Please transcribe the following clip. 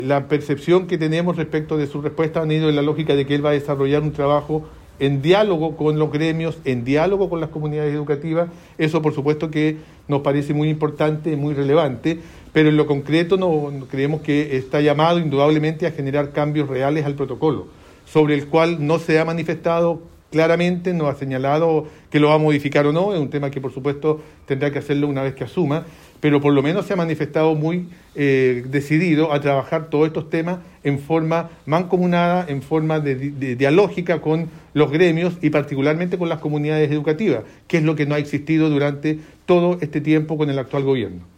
La percepción que tenemos respecto de su respuesta han ido en la lógica de que él va a desarrollar un trabajo en diálogo con los gremios, en diálogo con las comunidades educativas. Eso, por supuesto, que nos parece muy importante, muy relevante, pero en lo concreto no creemos que está llamado indudablemente a generar cambios reales al protocolo, sobre el cual no se ha manifestado claramente, no ha señalado que lo va a modificar o no. Es un tema que, por supuesto, tendrá que hacerlo una vez que asuma, pero por lo menos se ha manifestado muy decidido a trabajar todos estos temas en forma mancomunada, en forma dialógica con los gremios y particularmente con las comunidades educativas, que es lo que no ha existido durante todo este tiempo con el actual gobierno.